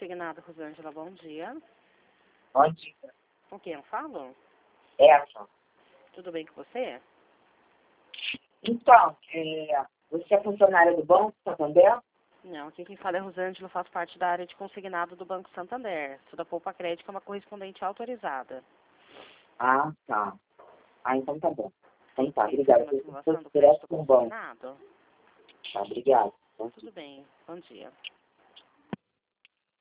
consignado, Rosângela, bom dia. Bom dia. Com quem eu falo? Essa. Tudo bem com você? Então, você é funcionária do Banco Santander? Não, aqui quem fala é Rosângela, eu faço parte da área de consignado do Banco Santander. Sou da Poupa Crédito, que é uma correspondente autorizada. Ah, tá. Ah, então tá bom. Então tá, Quem obrigada. faz uma Eu simulação do direto crédito com o banco. consignado? Tá, obrigado. Tudo bem, bom dia.